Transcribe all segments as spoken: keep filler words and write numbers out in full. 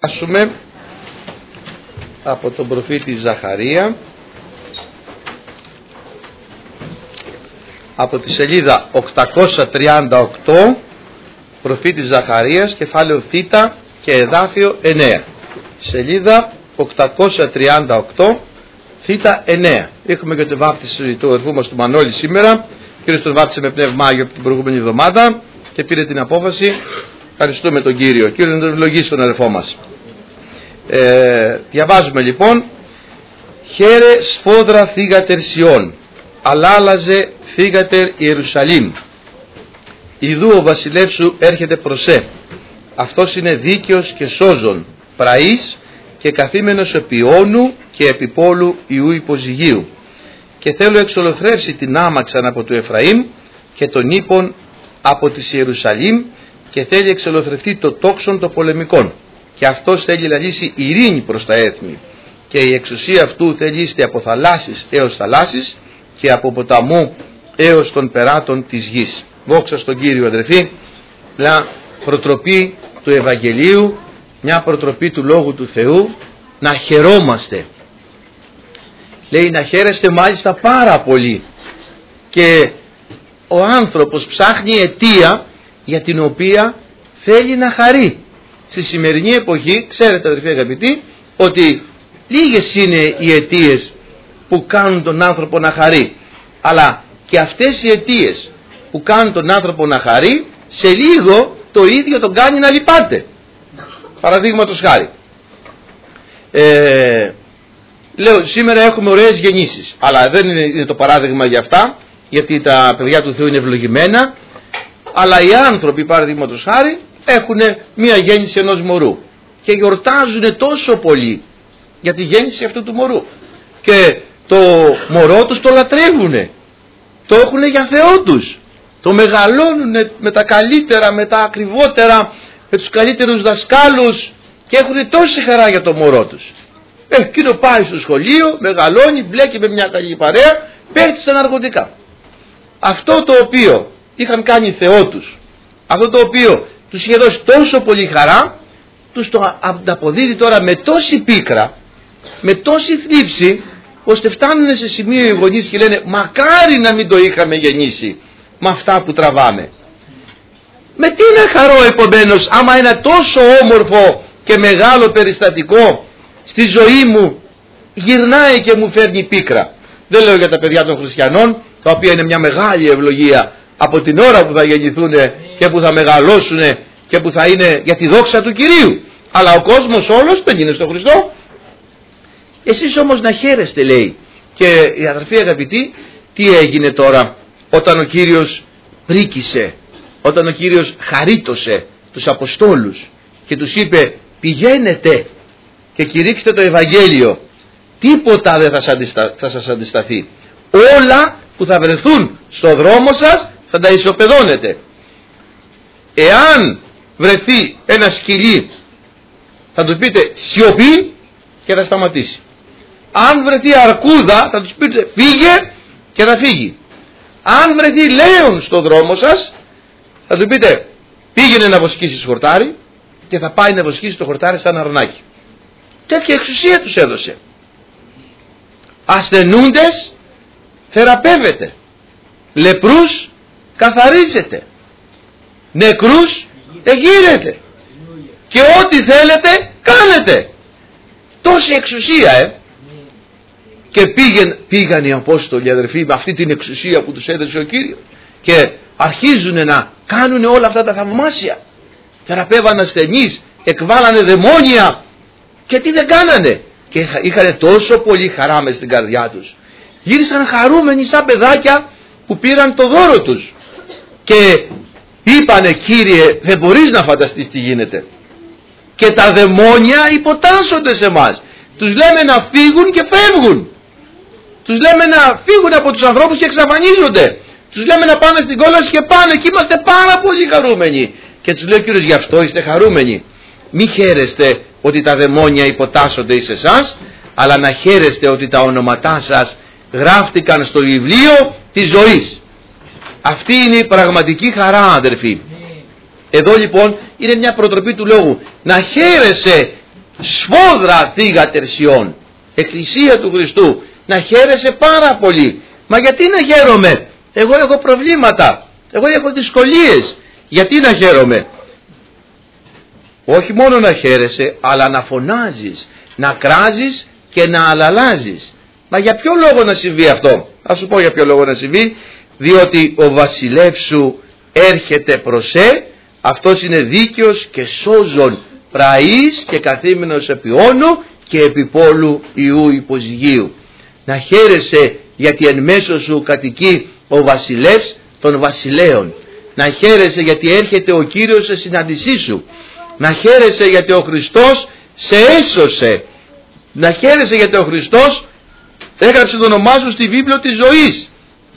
Άσουμε από τον προφήτη Ζαχαρία από τη σελίδα οκτακόσια τριάντα οκτώ, προφήτης Ζαχαρίας, κεφάλαιο Θ και εδάφιο εννέα. Σελίδα οκτακόσια τριάντα οκτώ, Θ εννέα. Έχουμε και τη βάπτιση του αδερφού μας του Μανώλη σήμερα. Ο Κύριος τον βάπτισε με πνεύμα Άγιο την προηγούμενη εβδομάδα και πήρε την απόφαση. Ευχαριστούμε τον Κύριο. Κύριο να τον ευλογήσει τον αδερφό μας. Ε, διαβάζουμε λοιπόν: χαίρε σφόδρα θύγατερ Σιών, αλάλαζε θύγατερ Ιερουσαλήμ. Ιδού ο βασιλεύς σου έρχεται προσέ. Αυτός είναι δίκαιος και σώζον, πραής και καθήμενος επί όνου και επί πόλου Ιού υποζυγίου. Και θέλω εξολοθρεύσει την άμαξαν από του Εφραήμ και τον ύπον από της Ιερουσαλήμ, και θέλει εξολοθρευτεί το τόξον των πολεμικών. Και αυτός θέλει να λύσει ειρήνη προς τα έθνη. Και η εξουσία αυτού θέλει είστε από θαλάσσης έως θαλάσσης και από ποταμού έως των περάτων της γης. Δόξα στον Κύριο, αδερφοί. Μια προτροπή του Ευαγγελίου, μια προτροπή του Λόγου του Θεού, να χαιρόμαστε. Λέει να χαίρεστε μάλιστα πάρα πολύ. Και ο άνθρωπος ψάχνει αιτία για την οποία θέλει να χαρεί. Στη σημερινή εποχή, ξέρετε αδερφοί αγαπητοί, ότι λίγες είναι οι αιτίες που κάνουν τον άνθρωπο να χαρεί. Αλλά και αυτές οι αιτίες που κάνουν τον άνθρωπο να χαρεί, σε λίγο το ίδιο τον κάνει να λυπάται. Παραδείγματος χάρη. Ε, λέω σήμερα έχουμε ωραίες γεννήσεις, αλλά δεν είναι, είναι το παράδειγμα για αυτά, γιατί τα παιδιά του Θεού είναι ευλογημένα. Αλλά οι άνθρωποι, παραδείγματος χάρη, έχουν μία γέννηση ενός μωρού και γιορτάζουν τόσο πολύ για τη γέννηση αυτού του μωρού και το μωρό τους το λατρεύουν, το έχουν για Θεό τους, το μεγαλώνουν με τα καλύτερα, με τα ακριβότερα, με τους καλύτερους δασκάλους και έχουν τόση χαρά για το μωρό τους. Ε, εκείνο πάει στο σχολείο, μεγαλώνει, μπλέκει με μια καλή παρέα, πέφτει στα ναρκωτικά. Αυτό το οποίο είχαν κάνει Θεό τους, αυτό το οποίο τους είχε δώσει τόσο πολύ χαρά, τους το αποδίδει τώρα με τόση πίκρα, με τόση θλίψη, ώστε φτάνουν σε σημείο οι γονείς και λένε μακάρι να μην το είχαμε γεννήσει με αυτά που τραβάμε. Με τι να χαρώ επομένως άμα ένα τόσο όμορφο και μεγάλο περιστατικό στη ζωή μου γυρνάει και μου φέρνει πίκρα. Δεν λέω για τα παιδιά των χριστιανών, τα οποία είναι μια μεγάλη ευλογία από την ώρα που θα γεννηθούν και που θα μεγαλώσουν και που θα είναι για τη δόξα του Κυρίου. Αλλά ο κόσμος όλος δεν είναι στο Χριστό. Εσείς όμως να χαίρεστε, λέει. Και οι αδερφοί αγαπητοί, τι έγινε τώρα όταν ο Κύριος πρίκησε, όταν ο Κύριος χαρίτωσε τους Αποστόλους και τους είπε πηγαίνετε και κηρύξτε το Ευαγγέλιο, τίποτα δεν θα σας, αντιστα... θα σας αντισταθεί. Όλα που θα βρεθούν στο δρόμο σας θα τα ισοπεδώνετε. Εάν βρεθεί ένα σκυλί θα του πείτε σιωπή και θα σταματήσει. Αν βρεθεί αρκούδα θα τους πείτε φύγε και θα φύγει. Αν βρεθεί λέον στο δρόμο σας θα του πείτε πήγαινε να βοσκήσεις το χορτάρι και θα πάει να βοσκήσει το χορτάρι σαν αρνάκι. Τέτοια εξουσία τους έδωσε. Ασθενούντες θεραπεύεται, λεπρούς καθαρίζεται, νεκρούς εγείρεται και ό,τι θέλετε κάνετε. Τόση εξουσία ε και πήγαν, πήγαν οι Απόστολοι αδερφοί με αυτή την εξουσία που τους έδωσε ο Κύριος και αρχίζουν να κάνουν όλα αυτά τα θαυμάσια. Θεραπεύαν ασθενείς, εκβάλανε δαιμόνια και τι δεν κάνανε, και είχαν τόσο πολύ χαρά μες στην καρδιά τους. Γύρισαν χαρούμενοι σαν παιδάκια που πήραν το δώρο τους και είπανε Κύριε δεν μπορείς να φανταστείς τι γίνεται. Και τα δαιμόνια υποτάσσονται σε μας. Τους λέμε να φύγουν και φεύγουν. Τους λέμε να φύγουν από τους ανθρώπους και εξαφανίζονται. Τους λέμε να πάνε στην κόλαση και πάνε και είμαστε πάρα πολύ χαρούμενοι. Και τους λέει ο Κύριος γι' αυτό είστε χαρούμενοι. Μη χαίρεστε ότι τα δαιμόνια υποτάσσονται εις εσάς, αλλά να χαίρεστε ότι τα ονόματά σας γράφτηκαν στο βιβλίο της ζωής. Αυτή είναι η πραγματική χαρά, αδερφοί. Εδώ λοιπόν είναι μια προτροπή του λόγου. Να χαίρεσαι σφόδρα θύγατερ Σιών, εκκλησία του Χριστού, να χαίρεσαι πάρα πολύ. Μα γιατί να χαίρομαι? Εγώ έχω προβλήματα, εγώ έχω δυσκολίες. Γιατί να χαίρομαι? Όχι μόνο να χαίρεσαι, αλλά να φωνάζεις, να κράζεις και να αλαλάζεις. Μα για ποιο λόγο να συμβεί αυτό? Θα σου πω για ποιο λόγο να συμβεί. Διότι ο βασιλεύς σου έρχεται προσέ, αυτός είναι δίκαιος και σώζον, πραής και καθήμενος επί όνου και επί πόλου Ιού υποζυγίου. Να χαίρεσαι γιατί εν μέσω σου κατοικεί ο βασιλεύς των βασιλέων. Να χαίρεσαι γιατί έρχεται ο Κύριος σε συναντησή σου. Να χαίρεσαι γιατί ο Χριστός σε έσωσε. Να χαίρεσαι γιατί ο Χριστός έγραψε το όνομά σου στη βίβλο της ζωής.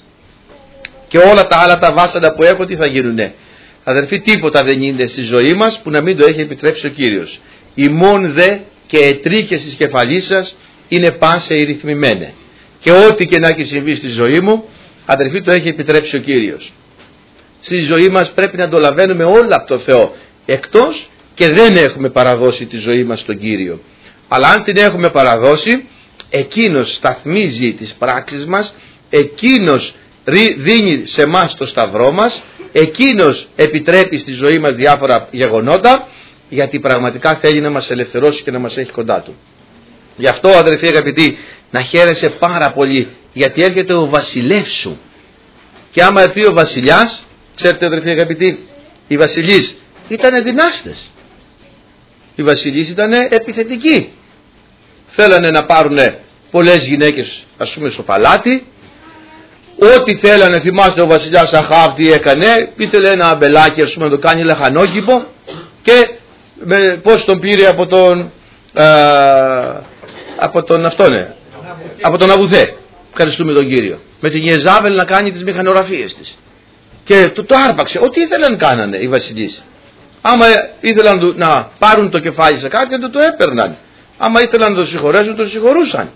Και όλα τα άλλα τα βάσανα που έχω τι θα γίνουνε? Αδερφοί, τίποτα δεν γίνεται στη ζωή μας που να μην το έχει επιτρέψει ο Κύριος. Ημών δε και ετρίχες της κεφαλής σας είναι πάσα ρυθμημένε. Και ό,τι και να έχει συμβεί στη ζωή μου, αδερφοί, το έχει επιτρέψει ο Κύριος. Στη ζωή μας πρέπει να το λαβαίνουμε όλα από το Θεό, εκτός και δεν έχουμε παραδώσει τη ζωή μας στον Κύριο. Αλλά αν την έχουμε παραδώσει, εκείνος σταθμίζει τις πράξεις μας, εκείνος δίνει σε μας το σταυρό μας, εκείνος επιτρέπει στη ζωή μας διάφορα γεγονότα, γιατί πραγματικά θέλει να μας ελευθερώσει και να μας έχει κοντά του. Γι' αυτό, αδερφοί αγαπητοί, να χαίρεσαι πάρα πολύ, γιατί έρχεται ο βασιλεύς σου. Και άμα έρθει ο βασιλιάς, ξέρετε αδερφοί αγαπητοί, οι βασιλείς ήταν δυνάστες, οι βασιλείς ήταν επιθετικοί, θέλανε να πάρουν πολλές γυναίκες, ας πούμε, στο παλάτι. Ό,τι θέλανε, θυμάστε ο βασιλιάς Αχάβ τι έκανε, ήθελε ένα αμπελάκι, ας πούμε, να το κάνει λαχανόκηπο, και με, πώς τον πήρε από τον α, από τον αυτόν, ναι, από τον Αβουθέ, ευχαριστούμε τον Κύριο, με την Ιεζάβελ να κάνει τις μηχανογραφίες της, και το, το άρπαξε. Ό,τι ήθελαν κάνανε οι βασιλείς. Άμα ήθελαν να πάρουν το κεφάλι σε κάτι, το, το έπαιρναν. Άμα ήθελαν να το συγχωρέσουν, το συγχωρούσαν.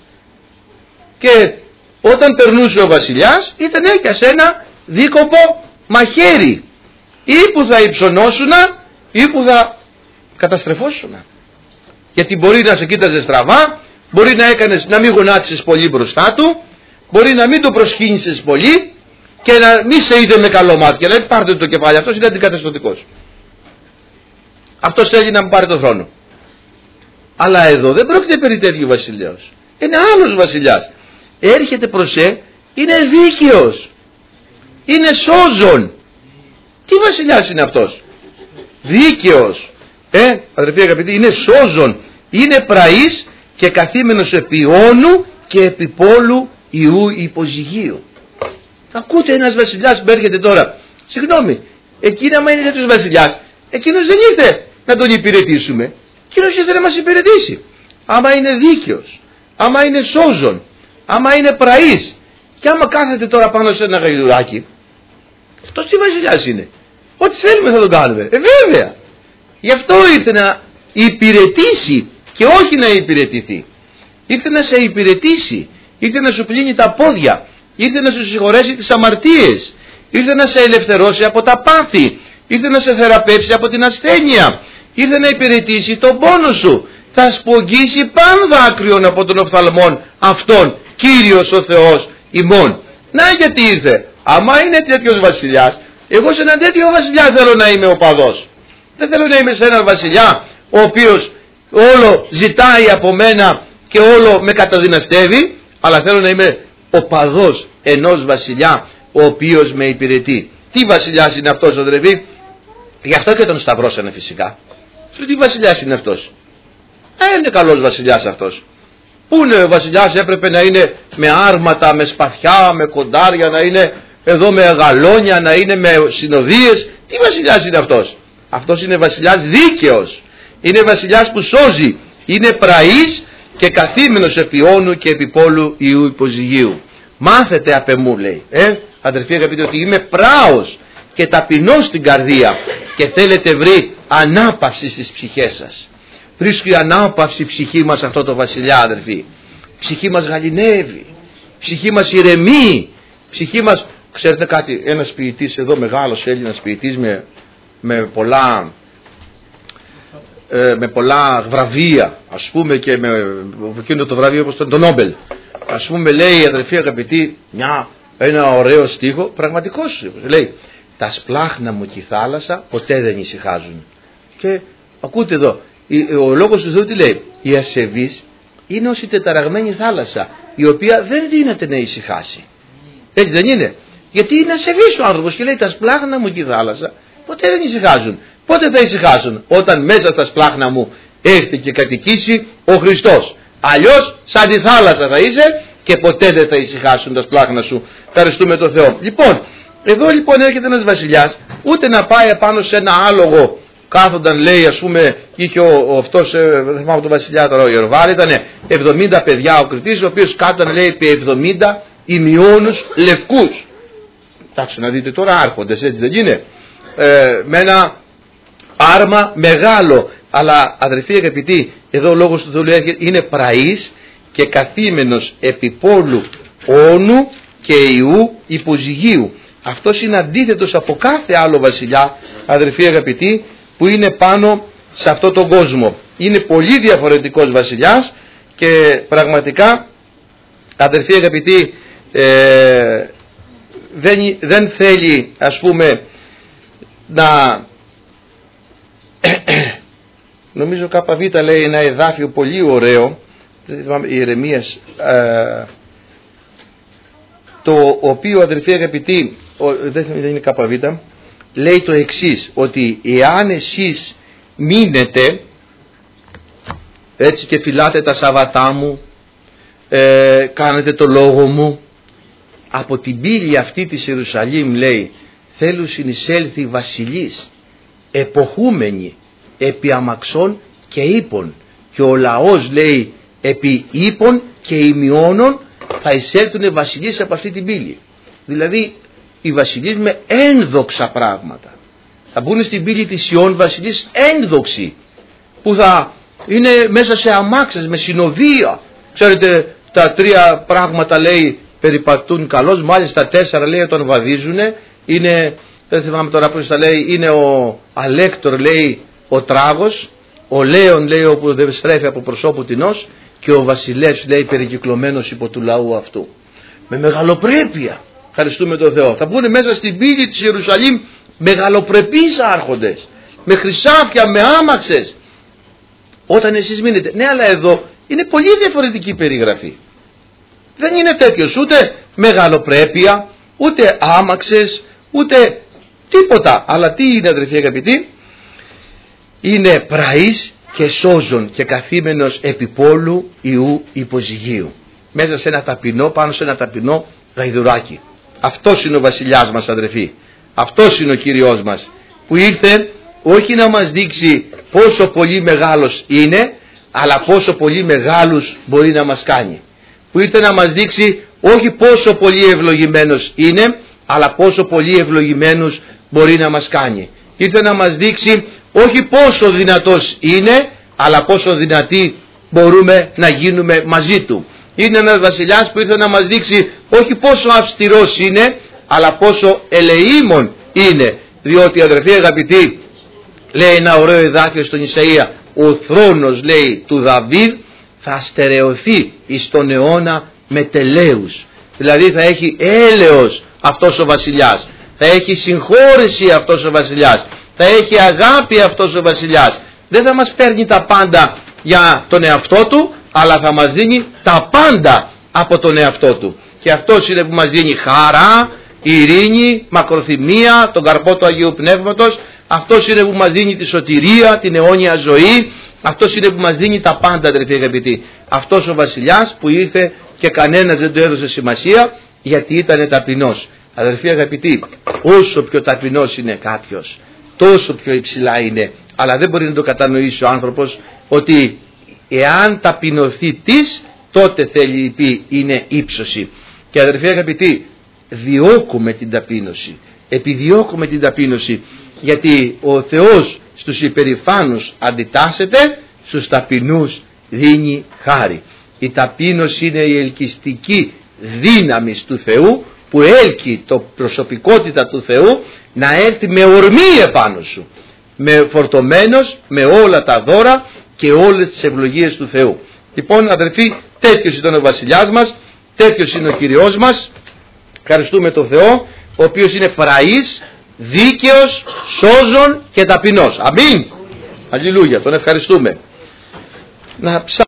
Και όταν περνούσε ο βασιλιάς, ήταν και ένα δίκοπο μαχαίρι, ή που θα υψωνώσουνα ή που θα καταστρεφώσουνα. Γιατί μπορεί να σε κοίταζε στραβά, μπορεί να έκανες, να μην γονάτισες πολύ μπροστά του, μπορεί να μην το προσκύνησες πολύ και να μην σε είδε με καλό μάτι. Δηλαδή, πάρτε το κεφάλι, αυτός είναι αντικαταστατικός. Αυτός θέλει να μου πάρει τον θρόνο. Αλλά εδώ δεν πρόκειται περί τέτοιου βασιλέως. Είναι άλλος βασιλιάς. Έρχεται προσέ, είναι δίκαιος, είναι σώζον. Τι βασιλιάς είναι αυτός? Δίκαιος. Ε, αδερφοί αγαπητοί, είναι σώζον, είναι πραής και καθήμενος επί όνου και επί πόλου Ιού υποζυγίου. Ακούτε, ένας βασιλιάς που έρχεται τώρα, συγγνώμη, εκείνα άμα είναι τέτοιος βασιλιάς, εκείνος δεν ήρθε να τον υπηρετήσουμε, εκείνος ήρθε να μας υπηρετήσει. Άμα είναι δίκαιος, άμα είναι σώζον, άμα είναι πραής, και άμα κάθεται τώρα πάνω σε ένα γαϊδουράκι, αυτός τι βασιλιάς είναι? Ό,τι θέλουμε θα τον κάνουμε. Ε, βέβαια. Γι' αυτό ήρθε να υπηρετήσει και όχι να υπηρετηθεί. Ήρθε να σε υπηρετήσει, ήρθε να σου πλύνει τα πόδια, ήρθε να σου συγχωρέσει τις αμαρτίες, ήρθε να σε ελευθερώσει από τα πάθη, ήρθε να σε θεραπεύσει από την ασθένεια, ήρθε να υπηρετήσει τον πόνο σου. Θα σπογγίσει παν δάκρυον από τον οφθαλμόν αυτόν, Κύριος ο Θεός ημών. Να γιατί ήρθε. Άμα είναι τέτοιος βασιλιάς, εγώ σε έναν τέτοιο βασιλιά θέλω να είμαι οπαδός. Δεν θέλω να είμαι σε έναν βασιλιά ο οποίος όλο ζητάει από μένα και όλο με καταδυναστεύει, αλλά θέλω να είμαι οπαδός ενός βασιλιά ο οποίος με υπηρετεί. Τι βασιλιάς είναι αυτός, αδερφοί? Γι' αυτό και τον σταυρώσανε φυσικά. Τι βασιλιάς είναι αυτός? Ε, είναι καλός βασιλιάς αυτός. Πού είναι ο βασιλιάς? Έπρεπε να είναι με άρματα, με σπαθιά, με κοντάρια, να είναι εδώ με γαλόνια, να είναι με συνοδείες. Τι βασιλιάς είναι αυτός? Αυτός είναι βασιλιάς δίκαιος. Είναι βασιλιάς που σώζει. Είναι πραής και καθήμενος επί όνου και επί πόλου Ιού υποζυγίου. Μάθετε απ' εμού, λέει. Ε, αδερφοί αγαπητοί, ότι είμαι πράος και ταπεινός στην καρδία και θέλετε βρει ανάπαυση στις ψυχές σας. Βρίσκει ανάπαυση η ψυχή μας αυτό το βασιλιά, αδερφοί. Η ψυχή μας γαληνεύει, η ψυχή μας ηρεμεί, η ψυχή μας... Ξέρετε κάτι, ένας ποιητής εδώ, μεγάλος Έλληνας ποιητής με, με πολλά ε, με πολλά βραβεία, ας πούμε, και με εκείνο το βραβείο όπως το Νόμπελ. Ας πούμε, λέει, αδερφοί αγαπητοί, μια, ένα ωραίο στίχο, πραγματικός, λέει, τα σπλάχνα μου και η θάλασσα ποτέ δεν ησυχάζουν. Και ακούτε εδώ, ο λόγος του Θεού τι λέει? Η ασεβής είναι ως η τεταραγμένη θάλασσα, η οποία δεν δύναται να ησυχάσει. Έτσι δεν είναι? Γιατί είναι ασεβής ο άνθρωπος και λέει, τα σπλάχνα μου και η θάλασσα ποτέ δεν ησυχάζουν. Πότε θα ησυχάσουν? Όταν μέσα στα σπλάχνα μου έρθει και κατοικήσει ο Χριστός. Αλλιώς σαν τη θάλασσα θα είσαι και ποτέ δεν θα ησυχάσουν τα σπλάχνα σου. Ευχαριστούμε τον Θεό. Λοιπόν, εδώ λοιπόν έρχεται ένας βασιλιάς, ούτε να πάει επάνω σε ένα άλογο, κάθονταν, λέει, ας πούμε, είχε ο, ο αυτός, ε, δεν θυμάμαι τον βασιλιά τώρα, ο Ιεροβάρη, ήταν εβδομήντα παιδιά ο κριτής, ο οποίος κάθονταν, λέει, επί εβδομήντα ημιώνους λευκούς. Εντάξει, να δείτε τώρα άρχοντες, έτσι δεν είναι? Ε, με ένα άρμα μεγάλο. Αλλά αδερφοί αγαπητοί, εδώ ο λόγος του Θεού είναι πραής και καθήμενος επί πόλου όνου και ιού υποζυγίου. Αυτός είναι αντίθετος από κάθε άλλο βασιλιά, αδερφοί αγαπητοί, που είναι πάνω σε αυτό τον κόσμο. Είναι πολύ διαφορετικός βασιλιάς και πραγματικά, αδερφοί αγαπητοί, ε, δεν, δεν θέλει, ας πούμε, να... Νομίζω ΚΒ λέει ένα εδάφιο πολύ ωραίο, Ιερεμίας, ε, το οποίο, αδερφοί αγαπητοί, δεν είναι ΚΒ, λέει το εξής, ότι εάν εσείς μείνετε έτσι και φυλάτε τα Σαββατά μου, ε, κάνετε το λόγο μου, από την πύλη αυτή της Ιερουσαλήμ, λέει, θέλουν συνεισέλθει βασιλείς, εποχούμενοι, επί αμαξών και ύπων, και ο λαός, λέει, επί ύπων και ημιώνων θα εισέλθουν βασιλείς από αυτή την πύλη. Δηλαδή οι βασιλείς με ένδοξα πράγματα θα μπουν στην πύλη της Σιών, βασιλείς ένδοξοι, που θα είναι μέσα σε αμάξες με συνοδεία. Ξέρετε, τα τρία πράγματα, λέει, περιπατούν καλώς, μάλιστα τέσσερα, λέει, όταν βαδίζουν, είναι, δεν θυμάμαι τώρα πώς τα λέει, είναι ο Αλέκτορ, λέει, ο τράγος, ο Λέων, λέει, όπου δεν στρέφει από προσώπου τεινός, και ο βασιλεύς, λέει, περικυκλωμένος υπό του λαού αυτού. Με μεγαλοπρέπεια, ευχαριστούμε τον Θεό, θα μπουν μέσα στην πύλη της Ιερουσαλήμ μεγαλοπρεπείς άρχοντες, με χρυσάφια, με άμαξες, όταν εσείς μείνετε. Ναι, αλλά εδώ είναι πολύ διαφορετική περιγραφή. Δεν είναι τέτοιος ούτε μεγαλοπρέπεια, ούτε άμαξες, ούτε τίποτα. Αλλά τι είναι, αδερφοί αγαπητοί? Είναι πραής και σώζον και καθήμενος επί πόλου ιού υποζυγίου. Μέσα σε ένα ταπεινό, πάνω σε ένα ταπεινό γαϊδουράκι. Αυτός είναι ο βασιλιάς μας, αδερφοί. Αυτός είναι ο Κύριος μας, που ήρθε όχι να μας δείξει πόσο πολύ μεγάλος είναι, αλλά πόσο πολύ μεγάλους μπορεί να μας κάνει. Που ήρθε να μας δείξει όχι πόσο πολύ ευλογημένος είναι, αλλά πόσο πολύ ευλογημένους μπορεί να μας κάνει. Ήρθε να μας δείξει όχι πόσο δυνατός είναι, αλλά πόσο δυνατοί μπορούμε να γίνουμε μαζί του. Είναι ένας βασιλιάς που ήρθε να μας δείξει όχι πόσο αυστηρός είναι, αλλά πόσο ελεήμων είναι. Διότι, αδερφοί αγαπητοί, λέει ένα ωραίο εδάφιο στον Ισαΐα, ο θρόνος, λέει, του Δαβίδ θα στερεωθεί εις τον αιώνα με τελέους. Δηλαδή θα έχει έλεος αυτός ο βασιλιάς, θα έχει συγχώρεση αυτός ο βασιλιάς, θα έχει αγάπη αυτός ο βασιλιάς. Δεν θα μας παίρνει τα πάντα για τον εαυτό του, αλλά θα μας δίνει τα πάντα από τον εαυτό του. Και αυτός είναι που μας δίνει χαρά, ειρήνη, μακροθυμία, τον καρπό του Αγίου Πνεύματος. Αυτός είναι που μας δίνει τη σωτηρία, την αιώνια ζωή. Αυτός είναι που μας δίνει τα πάντα, αδερφοί αγαπητοί. Αυτός ο βασιλιάς που ήρθε και κανένας δεν του έδωσε σημασία, γιατί ήταν ταπεινός. Αδερφοί αγαπητοί, όσο πιο ταπεινός είναι κάποιος, τόσο πιο υψηλά είναι. Αλλά δεν μπορεί να το κατανοήσει ο άνθρωπος ότι εάν ταπεινωθεί της, τότε θέλει πει είναι ύψωση. Και αδερφοί αγαπητοί, διώκουμε την ταπείνωση, επιδιώκουμε την ταπείνωση, γιατί ο Θεός στους υπερηφάνους αντιτάσσεται, στους ταπεινούς δίνει χάρη. Η ταπείνωση είναι η ελκυστική δύναμη του Θεού, που έλκει το προσωπικότητα του Θεού να έρθει με ορμή επάνω σου, με φορτωμένος με όλα τα δώρα και όλες τις ευλογίες του Θεού. Λοιπόν αδερφοί, τέτοιος ήταν ο βασιλιάς μας, τέτοιος είναι ο Κυριός μας. Ευχαριστούμε τον Θεό, ο οποίος είναι φραής, δίκαιος, σώζων και ταπεινός. Αμήν. Αλληλούια, τον ευχαριστούμε. Να